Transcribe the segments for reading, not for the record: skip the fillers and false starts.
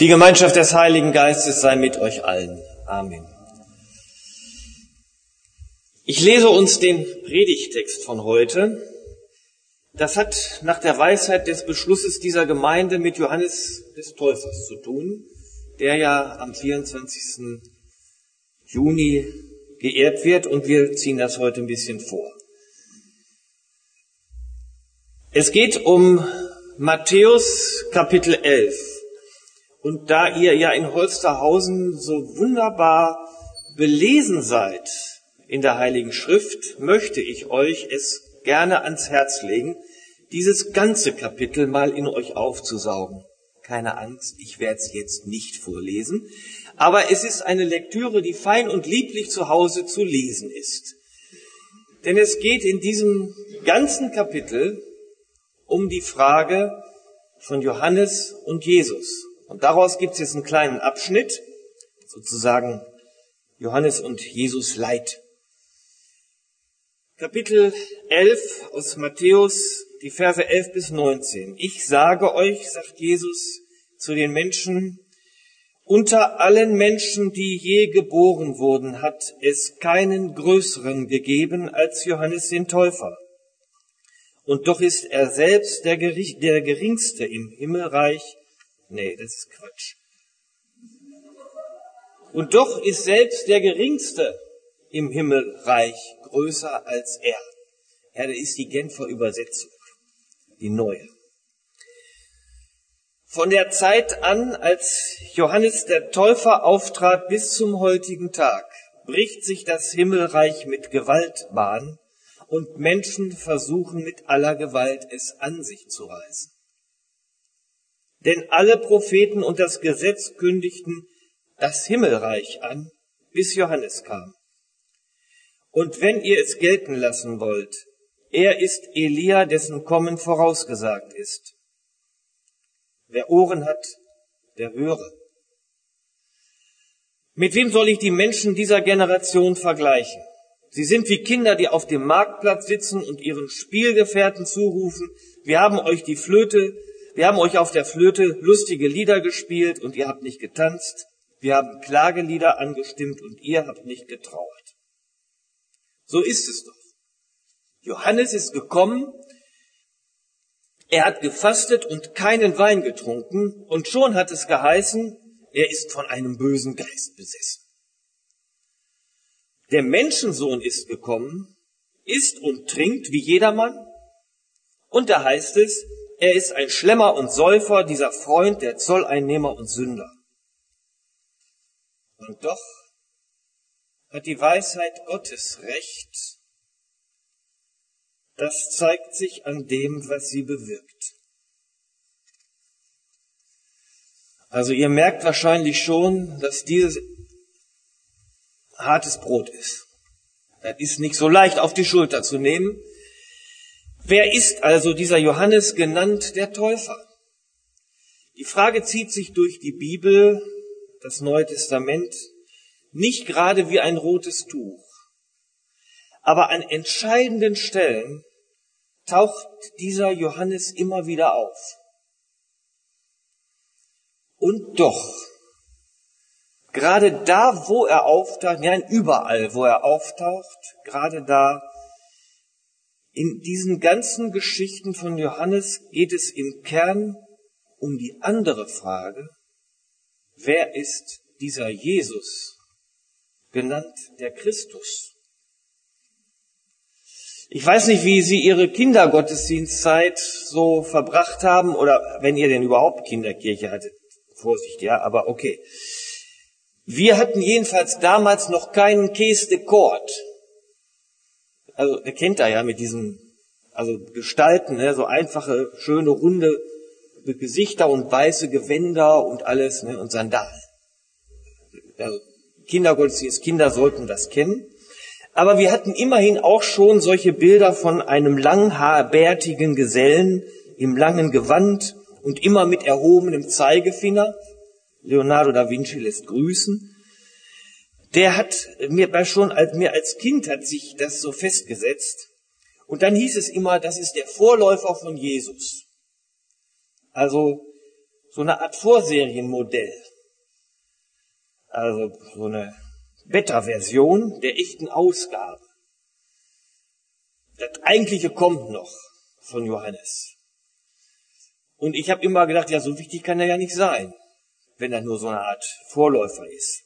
Die Gemeinschaft des Heiligen Geistes sei mit euch allen. Amen. Ich lese uns den Predigttext von heute. Das hat nach der Weisheit des Beschlusses dieser Gemeinde mit Johannes des Täufers zu tun, der ja am 24. Juni geehrt wird, und wir ziehen das heute ein bisschen vor. Es geht um Matthäus Kapitel 11. Und da ihr ja in Holsterhausen so wunderbar belesen seid in der Heiligen Schrift, möchte ich euch es gerne ans Herz legen, dieses ganze Kapitel mal in euch aufzusaugen. Keine Angst, ich werde es jetzt nicht vorlesen, aber es ist eine Lektüre, die fein und lieblich zu Hause zu lesen ist. Denn es geht in diesem ganzen Kapitel um die Frage von Johannes und Jesus. Und daraus gibt es jetzt einen kleinen Abschnitt, sozusagen Johannes und Jesus Leid. Kapitel 11 aus Matthäus, die Verse 11 bis 19. Ich sage euch, sagt Jesus zu den Menschen, unter allen Menschen, die je geboren wurden, hat es keinen größeren gegeben als Johannes den Täufer. Und doch ist er selbst der Geringste im Himmelreich. Nee, das ist Quatsch. Und doch ist selbst der Geringste im Himmelreich größer als er. Ja, das ist die Genfer Übersetzung, die neue. Von der Zeit an, als Johannes der Täufer auftrat, bis zum heutigen Tag, bricht sich das Himmelreich mit Gewalt Bahn und Menschen versuchen mit aller Gewalt es an sich zu reißen. Denn alle Propheten und das Gesetz kündigten das Himmelreich an, bis Johannes kam. Und wenn ihr es gelten lassen wollt, er ist Elia, dessen Kommen vorausgesagt ist. Wer Ohren hat, der höre. Mit wem soll ich die Menschen dieser Generation vergleichen? Sie sind wie Kinder, die auf dem Marktplatz sitzen und ihren Spielgefährten zurufen, wir haben euch auf der Flöte lustige Lieder gespielt und ihr habt nicht getanzt. Wir haben Klagelieder angestimmt und ihr habt nicht getrauert. So ist es doch. Johannes ist gekommen, er hat gefastet und keinen Wein getrunken und schon hat es geheißen, er ist von einem bösen Geist besessen. Der Menschensohn ist gekommen, isst und trinkt wie jedermann und da heißt es, er ist ein Schlemmer und Säufer, dieser Freund der Zolleinnehmer und Sünder. Und doch hat die Weisheit Gottes recht. Das zeigt sich an dem, was sie bewirkt. Also ihr merkt wahrscheinlich schon, dass dieses hartes Brot ist. Das ist nicht so leicht auf die Schulter zu nehmen. Wer ist also dieser Johannes genannt der Täufer? Die Frage zieht sich durch die Bibel, das Neue Testament, nicht gerade wie ein rotes Tuch. Aber an entscheidenden Stellen taucht dieser Johannes immer wieder auf. Und doch, gerade da, wo er auftaucht, nein, überall, wo er auftaucht, gerade da, in diesen ganzen Geschichten von Johannes geht es im Kern um die andere Frage, wer ist dieser Jesus, genannt der Christus? Ich weiß nicht, wie Sie Ihre Kindergottesdienstzeit so verbracht haben, oder wenn ihr denn überhaupt Kinderkirche hattet. Vorsicht, ja, aber okay. Wir hatten jedenfalls damals noch keinen Käse de Kord. Also, der kennt da ja mit diesen, Gestalten, ne, so einfache, schöne, runde Gesichter und weiße Gewänder und alles, ne, und Sandalen. Also, Kindergottesdienst, Kinder sollten das kennen. Aber wir hatten immerhin auch schon solche Bilder von einem langhaarbärtigen Gesellen im langen Gewand und immer mit erhobenem Zeigefinger. Leonardo da Vinci lässt grüßen. Der hat mir als Kind hat sich das so festgesetzt. Und dann hieß es immer, das ist der Vorläufer von Jesus. Also so eine Art Vorserienmodell. Also so eine Beta-Version der echten Ausgabe. Das Eigentliche kommt noch von Johannes. Und ich habe immer gedacht, ja, so wichtig kann er ja nicht sein, wenn er nur so eine Art Vorläufer ist.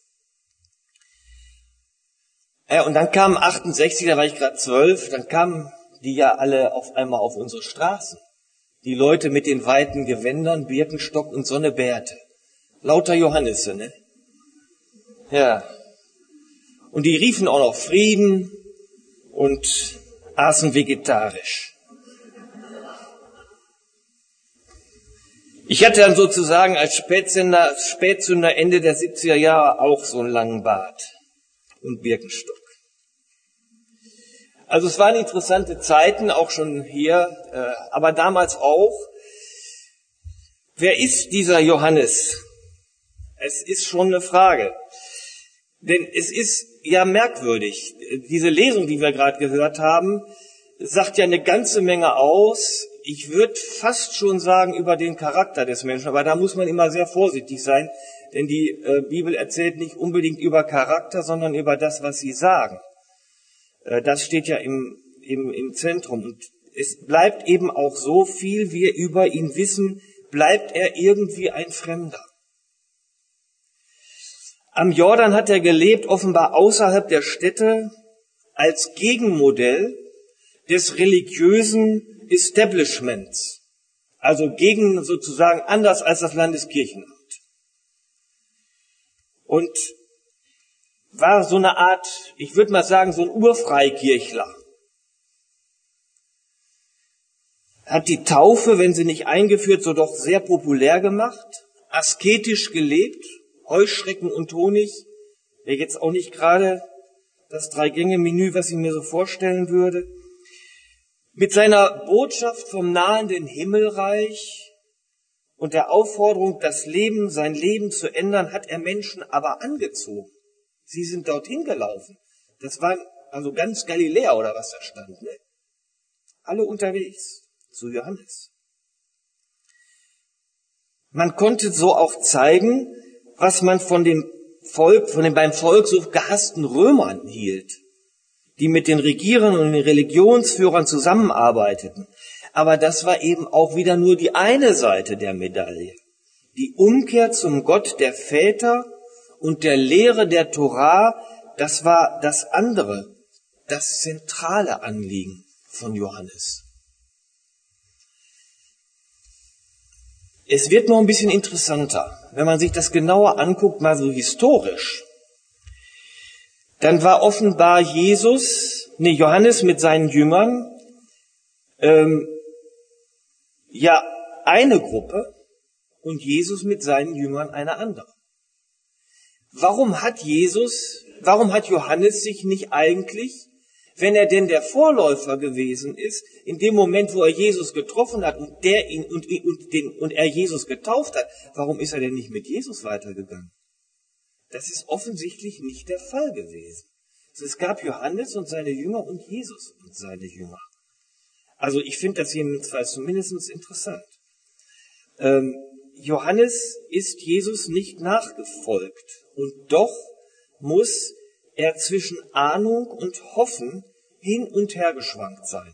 Ja, und dann kamen 68, da war ich gerade 12, dann kamen die ja alle auf einmal auf unsere Straßen. Die Leute mit den weiten Gewändern, Birkenstock und Sonnebärte. Lauter Johannisse, ne? Ja. Und die riefen auch noch Frieden und aßen vegetarisch. Ich hatte dann sozusagen als Spätzünder Ende der 70er Jahre auch so einen langen Bart und Birkenstock. Also es waren interessante Zeiten, auch schon hier, aber damals auch. Wer ist dieser Johannes? Es ist schon eine Frage. Denn es ist ja merkwürdig. Diese Lesung, die wir gerade gehört haben, sagt ja eine ganze Menge aus. Ich würde fast schon sagen über den Charakter des Menschen, aber da muss man immer sehr vorsichtig sein, denn die Bibel erzählt nicht unbedingt über Charakter, sondern über das, was sie sagen. Das steht ja im Zentrum. Und es bleibt eben auch so viel wir über ihn wissen, bleibt er irgendwie ein Fremder. Am Jordan hat er gelebt, offenbar außerhalb der Städte, als Gegenmodell des religiösen Establishments. Also gegen sozusagen anders als das Landeskirchenamt. Und war so eine Art, ich würde mal sagen, so ein Urfreikirchler. Hat die Taufe, wenn sie nicht eingeführt, so doch sehr populär gemacht, asketisch gelebt, Heuschrecken und Honig, wäre jetzt auch nicht gerade das 3-Gänge-Menü, was ich mir so vorstellen würde. Mit seiner Botschaft vom nahenden Himmelreich und der Aufforderung, sein Leben zu ändern, hat er Menschen aber angezogen. Sie sind dorthin gelaufen. Das war also ganz Galiläa oder was da stand, ne? Alle unterwegs zu Johannes. Man konnte so auch zeigen, was man von den beim Volk so gehassten Römern hielt, die mit den Regierern und den Religionsführern zusammenarbeiteten. Aber das war eben auch wieder nur die eine Seite der Medaille. Die Umkehr zum Gott der Väter und der Lehre der Torah, das war das andere, das zentrale Anliegen von Johannes. Es wird noch ein bisschen interessanter, wenn man sich das genauer anguckt, mal so historisch. Dann war offenbar Johannes mit seinen Jüngern, eine Gruppe und Jesus mit seinen Jüngern eine andere. Warum hat Johannes sich nicht eigentlich, wenn er denn der Vorläufer gewesen ist, in dem Moment, wo er Jesus getroffen hat und er Jesus getauft hat, warum ist er denn nicht mit Jesus weitergegangen? Das ist offensichtlich nicht der Fall gewesen. Es gab Johannes und seine Jünger und Jesus und seine Jünger. Also ich finde das jedenfalls zumindest interessant. Johannes ist Jesus nicht nachgefolgt und doch muss er zwischen Ahnung und Hoffen hin und her geschwankt sein.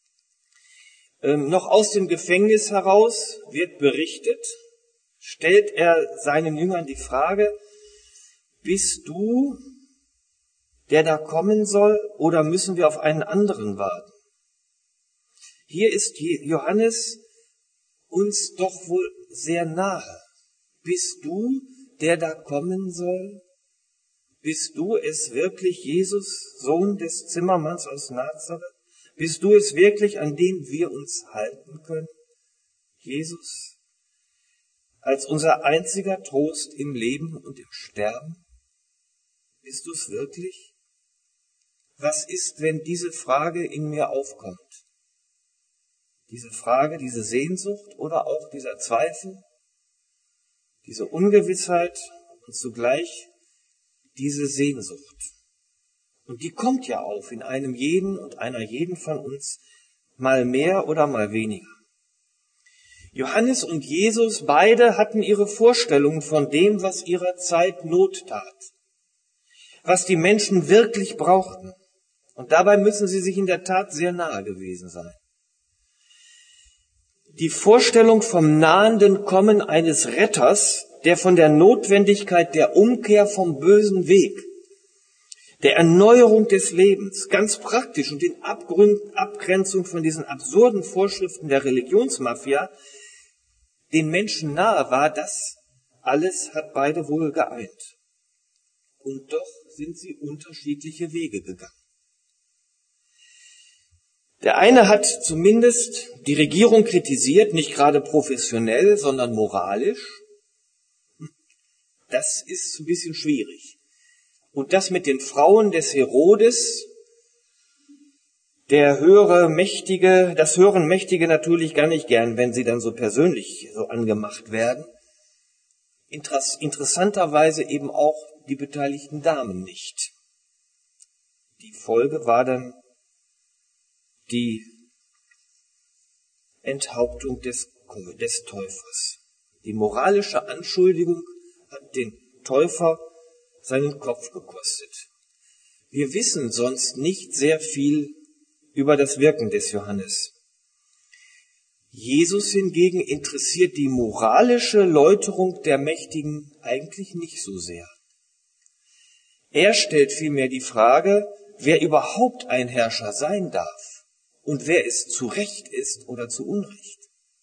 Noch aus dem Gefängnis heraus wird berichtet, stellt er seinen Jüngern die Frage, bist du, der da kommen soll, oder müssen wir auf einen anderen warten? Hier ist Johannes uns doch wohl sehr nahe. Bist du, der da kommen soll? Bist du es wirklich, Jesus, Sohn des Zimmermanns aus Nazareth? Bist du es wirklich, an den wir uns halten können? Jesus, als unser einziger Trost im Leben und im Sterben? Bist du es wirklich? Was ist, wenn diese Frage in mir aufkommt? Diese Frage, diese Sehnsucht oder auch dieser Zweifel, diese Ungewissheit und zugleich diese Sehnsucht. Und die kommt ja auf in einem jeden und einer jeden von uns, mal mehr oder mal weniger. Johannes und Jesus, beide hatten ihre Vorstellungen von dem, was ihrer Zeit Not tat, was die Menschen wirklich brauchten. Und dabei müssen sie sich in der Tat sehr nahe gewesen sein. Die Vorstellung vom nahenden Kommen eines Retters, der von der Notwendigkeit der Umkehr vom bösen Weg, der Erneuerung des Lebens, ganz praktisch und in Abgrenzung von diesen absurden Vorschriften der Religionsmafia, den Menschen nahe war, das alles hat beide wohl geeint. Und doch sind sie unterschiedliche Wege gegangen. Der eine hat zumindest die Regierung kritisiert, nicht gerade professionell, sondern moralisch. Das ist ein bisschen schwierig. Und das mit den Frauen des Herodes, das hören Mächtige natürlich gar nicht gern, wenn sie dann so persönlich so angemacht werden. Interessanterweise eben auch die beteiligten Damen nicht. Die Folge war dann die Enthauptung des Täufers. Die moralische Anschuldigung hat den Täufer seinen Kopf gekostet. Wir wissen sonst nicht sehr viel über das Wirken des Johannes. Jesus hingegen interessiert die moralische Läuterung der Mächtigen eigentlich nicht so sehr. Er stellt vielmehr die Frage, wer überhaupt ein Herrscher sein darf und wer es zu Recht ist oder zu Unrecht.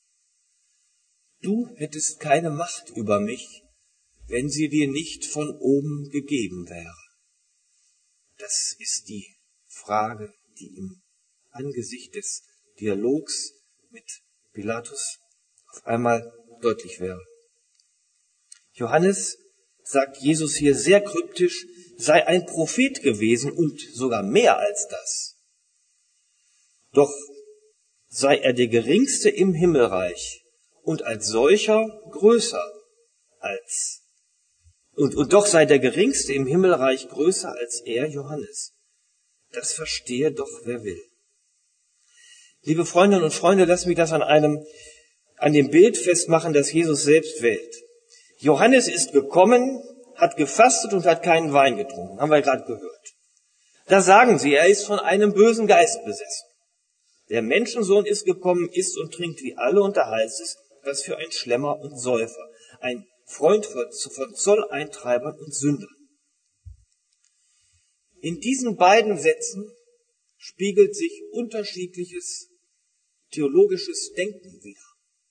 Du hättest keine Macht über mich, wenn sie dir nicht von oben gegeben wäre. Das ist die Frage, die im Angesicht des Dialogs mit Pilatus auf einmal deutlich wäre. Johannes sagt Jesus hier sehr kryptisch, sei ein Prophet gewesen und sogar mehr als das. Doch sei er der Geringste im Himmelreich und als solcher größer als und doch sei der Geringste im Himmelreich größer als er, Johannes. Das verstehe doch, wer will. Liebe Freundinnen und Freunde, lasst mich das an dem Bild festmachen, das Jesus selbst wählt. Johannes ist gekommen, hat gefastet und hat keinen Wein getrunken, haben wir gerade gehört. Da sagen sie, er ist von einem bösen Geist besessen. Der Menschensohn ist gekommen, isst und trinkt wie alle, und da heißt es, was für ein Schlemmer und Säufer, ein Freund von Zolleintreibern und Sündern. In diesen beiden Sätzen spiegelt sich unterschiedliches theologisches Denken wider.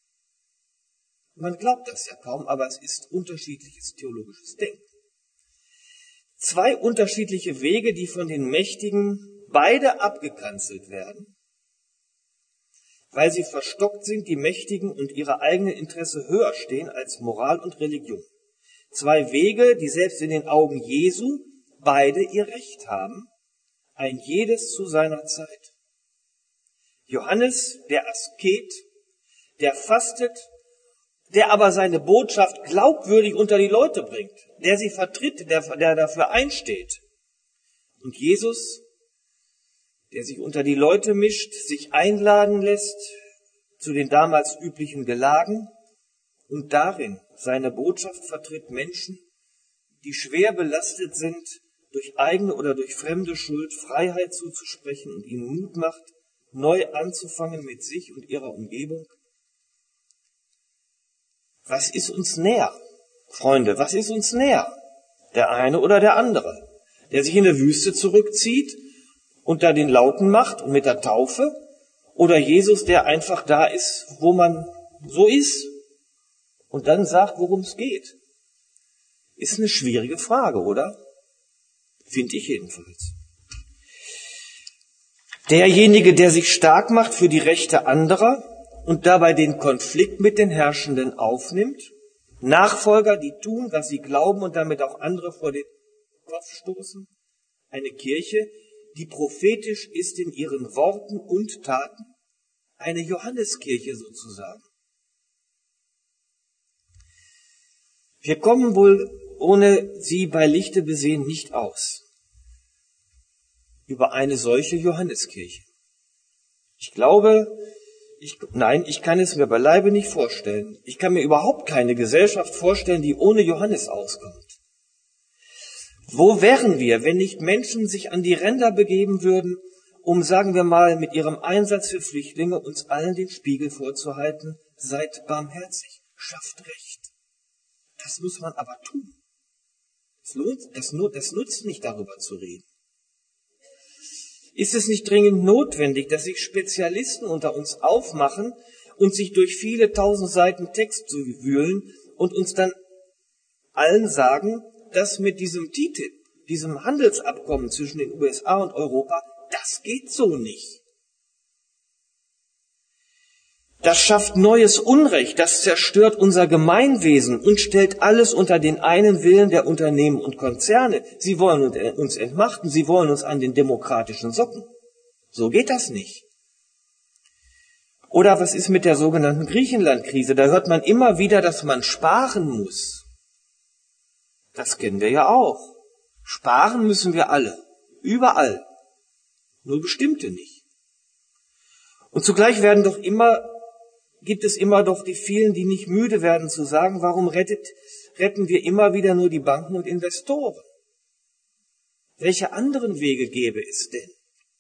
Man glaubt das ja kaum, aber es ist unterschiedliches theologisches Denken. Zwei unterschiedliche Wege, die von den Mächtigen beide abgekanzelt werden, weil sie verstockt sind, die Mächtigen, und ihre eigenen Interesse höher stehen als Moral und Religion. Zwei Wege, die selbst in den Augen Jesu beide ihr Recht haben, ein jedes zu seiner Zeit. Johannes, der Asket, der fastet, der aber seine Botschaft glaubwürdig unter die Leute bringt, der sie vertritt, der dafür einsteht. Und Jesus, der sich unter die Leute mischt, sich einladen lässt zu den damals üblichen Gelagen und darin seine Botschaft vertritt Menschen, die schwer belastet sind, durch eigene oder durch fremde Schuld Freiheit zuzusprechen und ihnen Mut macht, neu anzufangen mit sich und ihrer Umgebung. Was ist uns näher, Freunde, was ist uns näher? Der eine oder der andere, der sich in der Wüste zurückzieht und da den Lauten macht und mit der Taufe, oder Jesus, der einfach da ist, wo man so ist und dann sagt, worum es geht? Ist eine schwierige Frage, oder? Finde ich jedenfalls. Derjenige, der sich stark macht für die Rechte anderer und dabei den Konflikt mit den Herrschenden aufnimmt, Nachfolger, die tun, was sie glauben und damit auch andere vor den Kopf stoßen, eine Kirche, die prophetisch ist in ihren Worten und Taten, eine Johanneskirche sozusagen. Wir kommen wohl ohne sie bei Lichte besehen nicht aus über eine solche Johanneskirche. Ich glaube, Nein, ich kann es mir beileibe nicht vorstellen. Ich kann mir überhaupt keine Gesellschaft vorstellen, die ohne Johannes auskommt. Wo wären wir, wenn nicht Menschen sich an die Ränder begeben würden, um, sagen wir mal, mit ihrem Einsatz für Flüchtlinge uns allen den Spiegel vorzuhalten: Seid barmherzig, schafft Recht. Das muss man aber tun. Das nutzt nicht, darüber zu reden. Ist es nicht dringend notwendig, dass sich Spezialisten unter uns aufmachen und sich durch viele tausend Seiten Text zu wühlen und uns dann allen sagen, dass mit diesem TTIP, diesem Handelsabkommen zwischen den USA und Europa, das geht so nicht. Das schafft neues Unrecht, das zerstört unser Gemeinwesen und stellt alles unter den einen Willen der Unternehmen und Konzerne. Sie wollen uns entmachten, sie wollen uns an den demokratischen Socken. So geht das nicht. Oder was ist mit der sogenannten Griechenland-Krise? Da hört man immer wieder, dass man sparen muss. Das kennen wir ja auch. Sparen müssen wir alle, überall, nur bestimmte nicht. Und zugleich gibt es immer doch die vielen, die nicht müde werden zu sagen, warum retten wir immer wieder nur die Banken und Investoren? Welche anderen Wege gäbe es denn?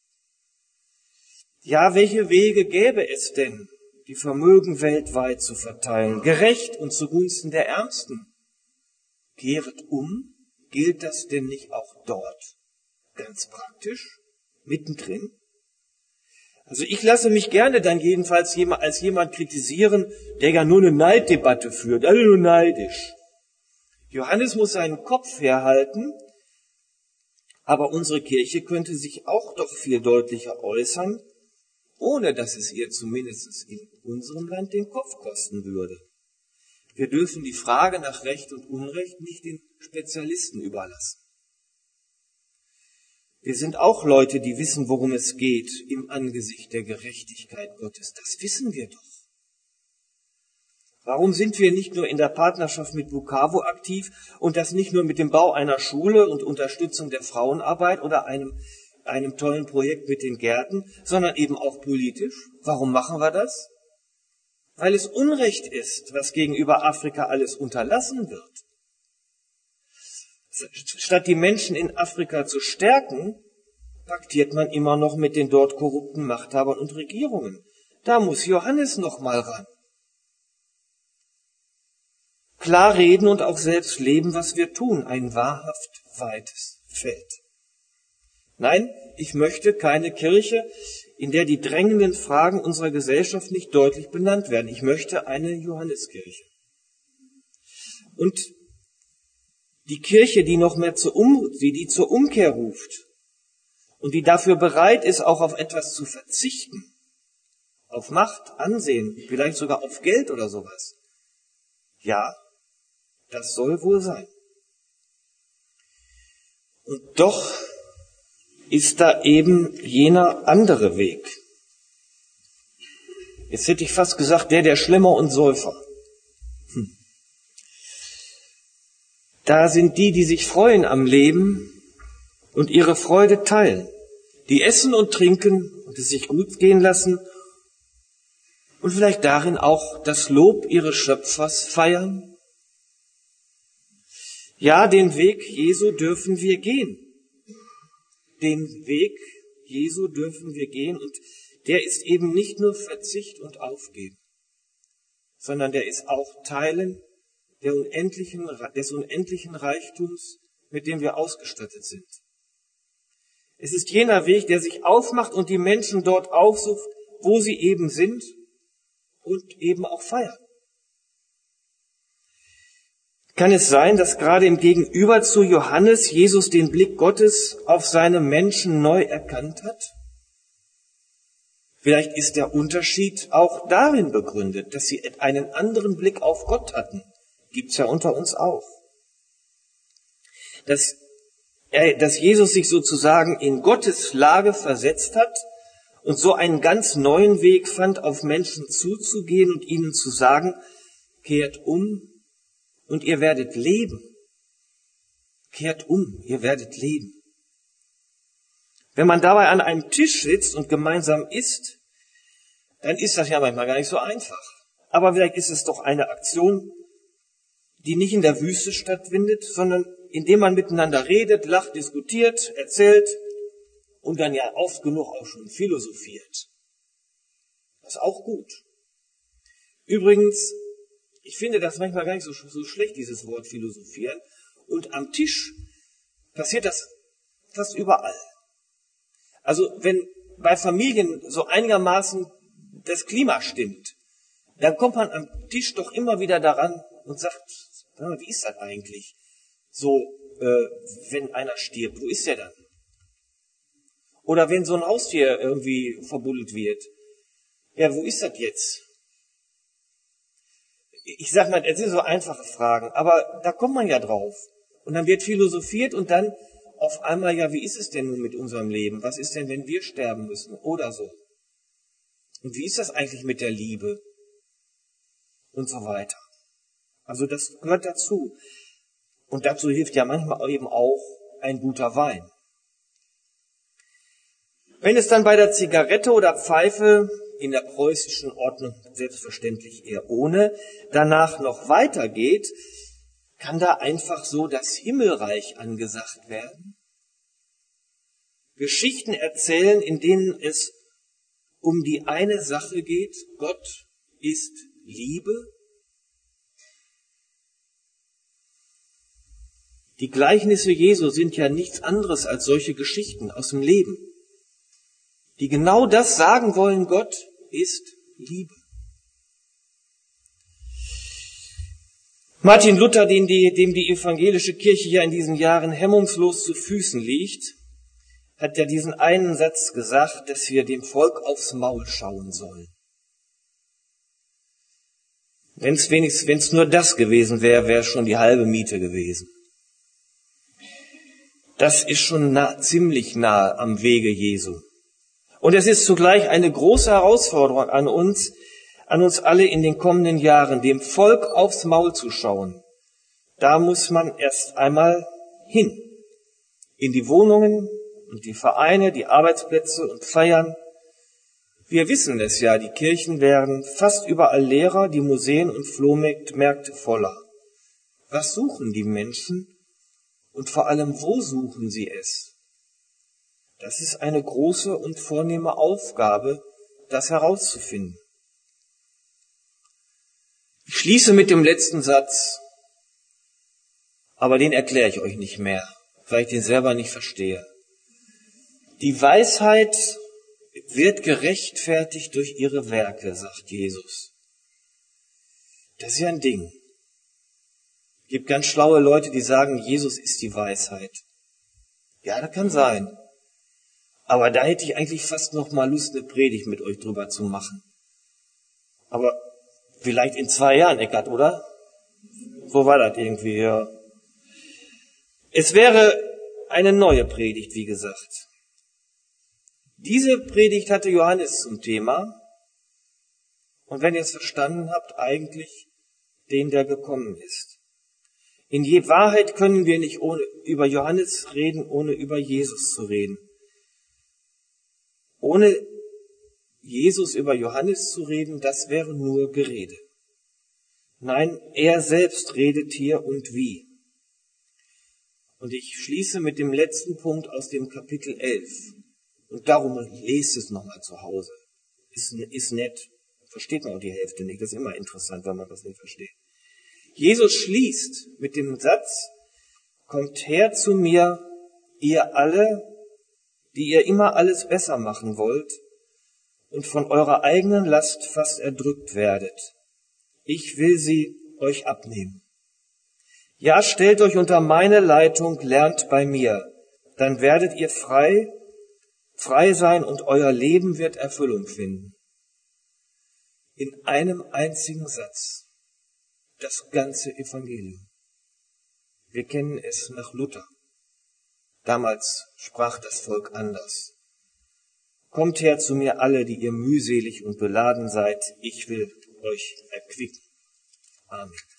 Ja, welche Wege gäbe es denn, die Vermögen weltweit zu verteilen, gerecht und zugunsten der Ärmsten? Kehret um, gilt das denn nicht auch dort? Ganz praktisch, mittendrin? Also ich lasse mich gerne dann jedenfalls als jemand kritisieren, der ja nur eine Neiddebatte führt, alle nur neidisch. Johannes muss seinen Kopf herhalten, aber unsere Kirche könnte sich auch doch viel deutlicher äußern, ohne dass es ihr zumindest in unserem Land den Kopf kosten würde. Wir dürfen die Frage nach Recht und Unrecht nicht den Spezialisten überlassen. Wir sind auch Leute, die wissen, worum es geht im Angesicht der Gerechtigkeit Gottes. Das wissen wir doch. Warum sind wir nicht nur in der Partnerschaft mit Bukavu aktiv und das nicht nur mit dem Bau einer Schule und Unterstützung der Frauenarbeit oder einem tollen Projekt mit den Gärten, sondern eben auch politisch? Warum machen wir das? Weil es Unrecht ist, was gegenüber Afrika alles unterlassen wird. Statt die Menschen in Afrika zu stärken, paktiert man immer noch mit den dort korrupten Machthabern und Regierungen. Da muss Johannes noch mal ran. Klar reden und auch selbst leben, was wir tun, ein wahrhaft weites Feld. Nein, ich möchte keine Kirche, in der die drängenden Fragen unserer Gesellschaft nicht deutlich benannt werden. Ich möchte eine Johanneskirche. Und die Kirche, die noch mehr zur Umkehr ruft und die dafür bereit ist, auch auf etwas zu verzichten, auf Macht, Ansehen, vielleicht sogar auf Geld oder sowas. Ja, das soll wohl sein. Und doch ist da eben jener andere Weg. Jetzt hätte ich fast gesagt, der Schlemmer und Säufer. Da sind die sich freuen am Leben und ihre Freude teilen, die essen und trinken und es sich gut gehen lassen und vielleicht darin auch das Lob ihres Schöpfers feiern. Ja, den Weg Jesu dürfen wir gehen. Den Weg Jesu dürfen wir gehen und der ist eben nicht nur Verzicht und Aufgeben, sondern der ist auch Teilen des unendlichen Reichtums, mit dem wir ausgestattet sind. Es ist jener Weg, der sich aufmacht und die Menschen dort aufsucht, wo sie eben sind und eben auch feiern. Kann es sein, dass gerade im Gegenüber zu Johannes Jesus den Blick Gottes auf seine Menschen neu erkannt hat? Vielleicht ist der Unterschied auch darin begründet, dass sie einen anderen Blick auf Gott hatten. Gibt's ja unter uns auch. Dass Jesus sich sozusagen in Gottes Lage versetzt hat und so einen ganz neuen Weg fand, auf Menschen zuzugehen und ihnen zu sagen, kehrt um und ihr werdet leben. Kehrt um, ihr werdet leben. Wenn man dabei an einem Tisch sitzt und gemeinsam isst, dann ist das ja manchmal gar nicht so einfach. Aber vielleicht ist es doch eine Aktion, die nicht in der Wüste stattfindet, sondern indem man miteinander redet, lacht, diskutiert, erzählt und dann ja oft genug auch schon philosophiert. Das ist auch gut. Übrigens, ich finde das manchmal gar nicht so schlecht, dieses Wort philosophieren. Und am Tisch passiert das fast überall. Also wenn bei Familien so einigermaßen das Klima stimmt, dann kommt man am Tisch doch immer wieder daran und sagt, wie ist das eigentlich? So, wenn einer stirbt, wo ist der dann? Oder wenn so ein Haustier irgendwie verbuddelt wird. Ja, wo ist das jetzt? Ich sag mal, es sind so einfache Fragen, aber da kommt man ja drauf. Und dann wird philosophiert und dann auf einmal, ja, wie ist es denn nun mit unserem Leben? Was ist denn, wenn wir sterben müssen? Oder so. Und wie ist das eigentlich mit der Liebe? Und so weiter. Also das gehört dazu. Und dazu hilft ja manchmal eben auch ein guter Wein. Wenn es dann bei der Zigarette oder Pfeife in der preußischen Ordnung selbstverständlich eher ohne, danach noch weitergeht, kann da einfach so das Himmelreich angesagt werden? Geschichten erzählen, in denen es um die eine Sache geht, Gott ist Liebe? Die Gleichnisse Jesu sind ja nichts anderes als solche Geschichten aus dem Leben, die genau das sagen wollen, Gott ist Liebe. Martin Luther, dem die evangelische Kirche ja in diesen Jahren hemmungslos zu Füßen liegt, hat ja diesen einen Satz gesagt, dass wir dem Volk aufs Maul schauen sollen. Wenn es nur das gewesen wäre, wäre schon die halbe Miete gewesen. Das ist schon ziemlich nah am Wege Jesu. Und es ist zugleich eine große Herausforderung an uns alle in den kommenden Jahren, dem Volk aufs Maul zu schauen. Da muss man erst einmal hin. In die Wohnungen und die Vereine, die Arbeitsplätze und Feiern. Wir wissen es ja, die Kirchen werden fast überall leerer, die Museen und Flohmärkte voller. Was suchen die Menschen? Und vor allem, wo suchen sie es? Das ist eine große und vornehme Aufgabe, das herauszufinden. Ich schließe mit dem letzten Satz, aber den erkläre ich euch nicht mehr, weil ich den selber nicht verstehe. Die Weisheit wird gerechtfertigt durch ihre Werke, sagt Jesus. Das ist ja ein Ding. Es gibt ganz schlaue Leute, die sagen, Jesus ist die Weisheit. Ja, das kann sein. Aber da hätte ich eigentlich fast noch mal Lust, eine Predigt mit euch drüber zu machen. Aber vielleicht in 2 Jahren, Eckart, oder? So war das irgendwie, ja. Es wäre eine neue Predigt, wie gesagt. Diese Predigt hatte Johannes zum Thema. Und wenn ihr es verstanden habt, eigentlich den, der gekommen ist. In je Wahrheit können wir nicht über Johannes reden, ohne über Jesus zu reden. Ohne Jesus über Johannes zu reden, das wäre nur Gerede. Nein, er selbst redet hier und wie. Und ich schließe mit dem letzten Punkt aus dem Kapitel 11. Und darum lest es nochmal zu Hause. Ist nett. Versteht man auch die Hälfte nicht. Das ist immer interessant, wenn man das nicht versteht. Jesus schließt mit dem Satz, kommt her zu mir, ihr alle, die ihr immer alles besser machen wollt und von eurer eigenen Last fast erdrückt werdet. Ich will sie euch abnehmen. Ja, stellt euch unter meine Leitung, lernt bei mir, dann werdet ihr frei sein und euer Leben wird Erfüllung finden. In einem einzigen Satz. Das ganze Evangelium. Wir kennen es nach Luther. Damals sprach das Volk anders. Kommt her zu mir alle, die ihr mühselig und beladen seid, ich will euch erquicken. Amen.